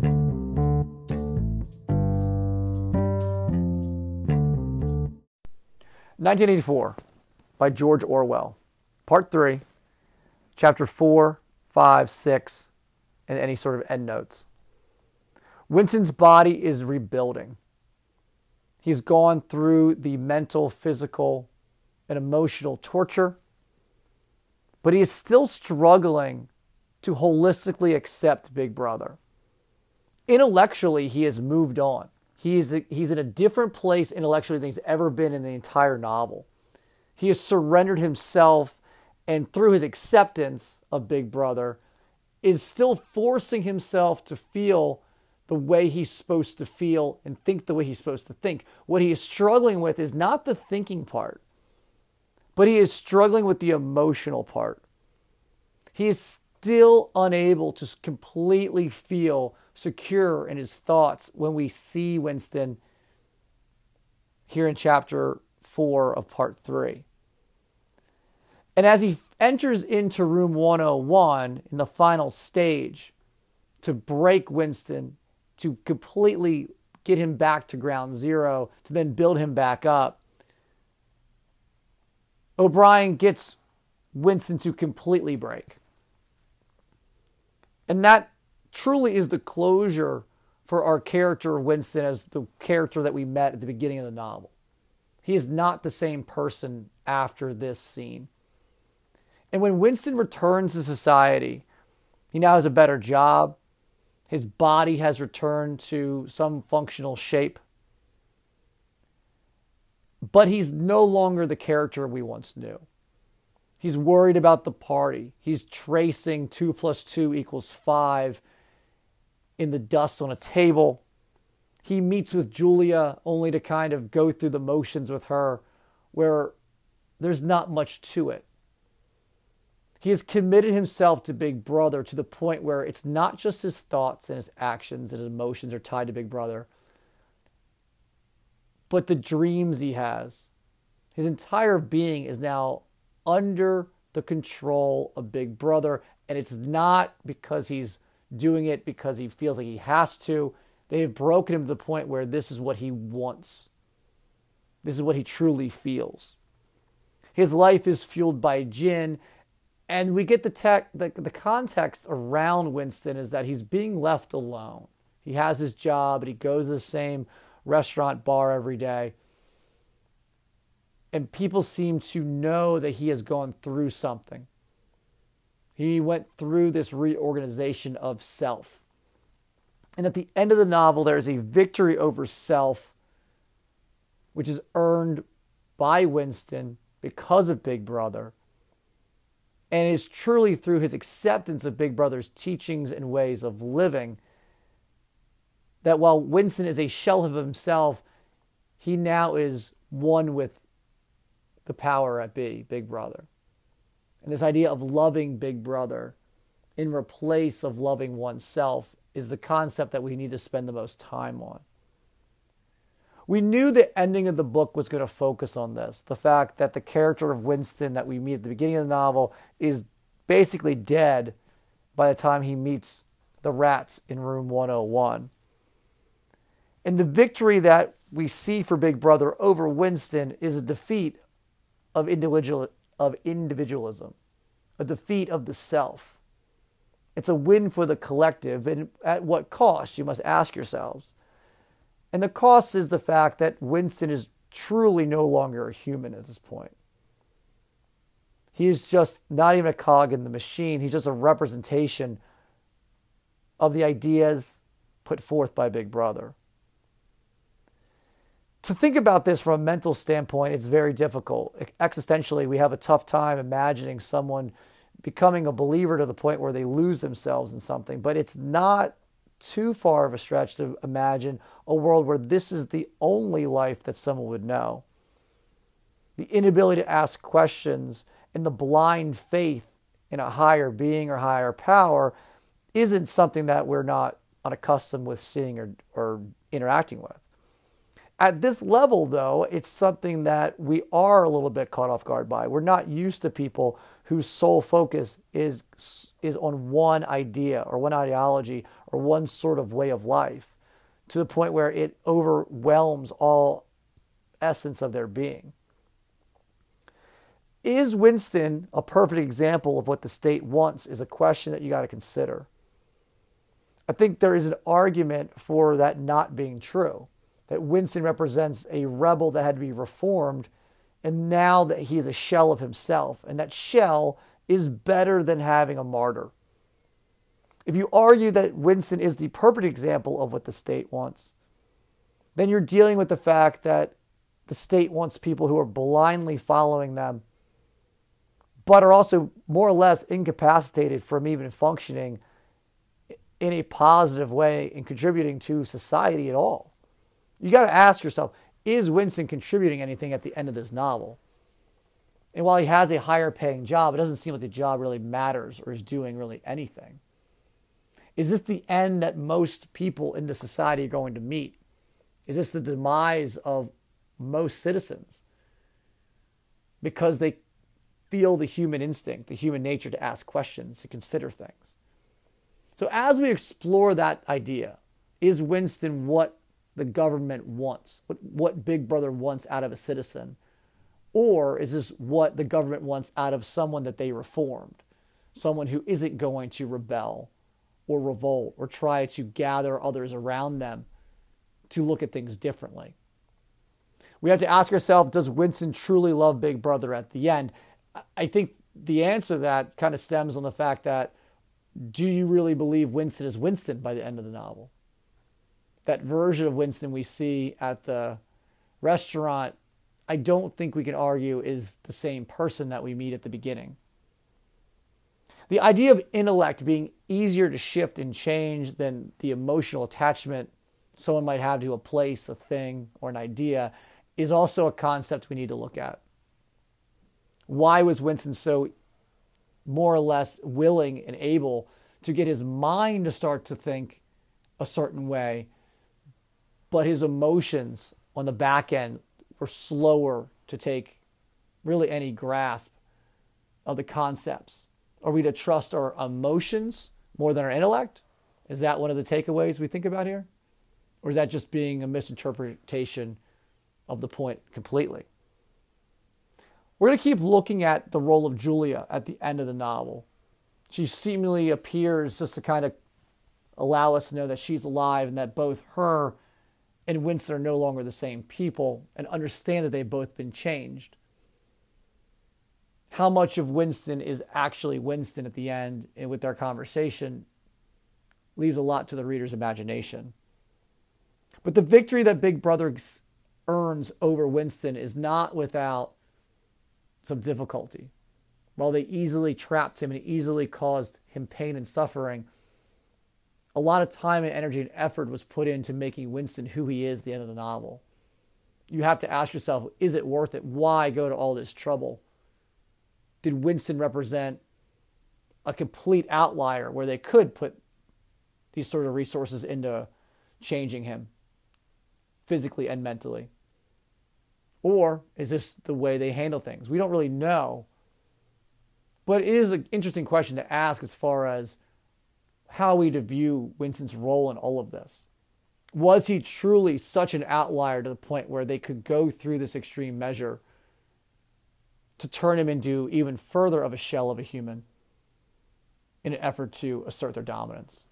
1984 by George Orwell, Part 3, Chapter 4, 5, 6, and any sort of endnotes. Winston's body is rebuilding. He's gone through the mental, physical, and emotional torture, but he is still struggling to holistically accept Big Brother. Intellectually, he has moved on. He's in a different place intellectually than he's ever been in the entire novel. He has surrendered himself, and through his acceptance of Big Brother, is still forcing himself to feel the way he's supposed to feel and think the way he's supposed to think. What he is struggling with is not the thinking part, but he is struggling with the emotional part. He is still unable to completely feel secure in his thoughts when we see Winston here in Chapter 4 of Part 3. And as he enters into room 101 in the final stage to break Winston, to completely get him back to ground zero, to then build him back up, O'Brien gets Winston to completely break. And that truly is the closure for our character Winston as the character that we met at the beginning of the novel. He is not the same person after this scene. And when Winston returns to society, he now has a better job. His body has returned to some functional shape. But he's no longer the character we once knew. He's worried about the party. He's tracing 2 + 2 = 5 in the dust on a table. He meets with Julia only to kind of go through the motions with her, where there's not much to it. He has committed himself to Big Brother to the point where it's not just his thoughts and his actions and his emotions are tied to Big Brother, but the dreams he has. His entire being is now under the control of Big Brother, and it's not because he's doing it because he feels like he has to. They have broken him to the point where this is what he wants. This is what he truly feels. His life is fueled by gin, and we get the context around Winston is that he's being left alone. He has his job, and he goes to the same restaurant bar every day. And people seem to know that he has gone through something. He went through this reorganization of self. And at the end of the novel, there is a victory over self, which is earned by Winston because of Big Brother. And it is truly through his acceptance of Big Brother's teachings and ways of living that while Winston is a shell of himself, he now is one with the power at Big Brother. And this idea of loving Big Brother in replace of loving oneself is the concept that we need to spend the most time on. We knew the ending of the book was going to focus on this. The fact that the character of Winston that we meet at the beginning of the novel is basically dead by the time he meets the rats in room 101. And the victory that we see for Big Brother over Winston is a defeat of individualism, a defeat of the self. It's a win for the collective, and at what cost, you must ask yourselves. And the cost is the fact that Winston is truly no longer a human at this point. He is just not even a cog in the machine. He's just a representation of the ideas put forth by Big Brother. To think about this from a mental standpoint, it's very difficult. Existentially, we have a tough time imagining someone becoming a believer to the point where they lose themselves in something. But it's not too far of a stretch to imagine a world where this is the only life that someone would know. The inability to ask questions and the blind faith in a higher being or higher power isn't something that we're not unaccustomed with seeing or interacting with. At this level, though, it's something that we are a little bit caught off guard by. We're not used to people whose sole focus is on one idea or one ideology or one sort of way of life, to the point where it overwhelms all essence of their being. Is Winston a perfect example of what the state wants is a question that you got to consider. I think there is an argument for that not being true, that Winston represents a rebel that had to be reformed, and now that he is a shell of himself, and that shell is better than having a martyr. If you argue that Winston is the perfect example of what the state wants, then you're dealing with the fact that the state wants people who are blindly following them, but are also more or less incapacitated from even functioning in a positive way and contributing to society at all. You got to ask yourself, is Winston contributing anything at the end of this novel? And while he has a higher paying job, it doesn't seem like the job really matters or is doing really anything. Is this the end that most people in the society are going to meet? Is this the demise of most citizens? Because they feel the human instinct, the human nature to ask questions, to consider things. So as we explore that idea, is Winston what the government wants, what Big Brother wants out of a citizen? Or is this what the government wants out of someone that they reformed? Someone who isn't going to rebel or revolt or try to gather others around them to look at things differently. We have to ask ourselves, does Winston truly love Big Brother at the end? I think the answer to that kind of stems on the fact that, do you really believe Winston is Winston by the end of the novel? That version of Winston we see at the restaurant, I don't think we can argue is the same person that we meet at the beginning. The idea of intellect being easier to shift and change than the emotional attachment someone might have to a place, a thing, or an idea is also a concept we need to look at. Why was Winston so more or less willing and able to get his mind to start to think a certain way, but his emotions on the back end were slower to take really any grasp of the concepts? Are we to trust our emotions more than our intellect? Is that one of the takeaways we think about here? Or is that just being a misinterpretation of the point completely? We're going to keep looking at the role of Julia at the end of the novel. She seemingly appears just to kind of allow us to know that she's alive and that both her and Winston are no longer the same people, and understand that they've both been changed. How much of Winston is actually Winston at the end and with their conversation leaves a lot to the reader's imagination. But the victory that Big Brother earns over Winston is not without some difficulty. While they easily trapped him and easily caused him pain and suffering, a lot of time and energy and effort was put into making Winston who he is at the end of the novel. You have to ask yourself, is it worth it? Why go to all this trouble? Did Winston represent a complete outlier where they could put these sort of resources into changing him physically and mentally? Or is this the way they handle things? We don't really know. But it is an interesting question to ask as far as how we to view Winston's role in all of this. Was he truly such an outlier to the point where they could go through this extreme measure to turn him into even further of a shell of a human in an effort to assert their dominance?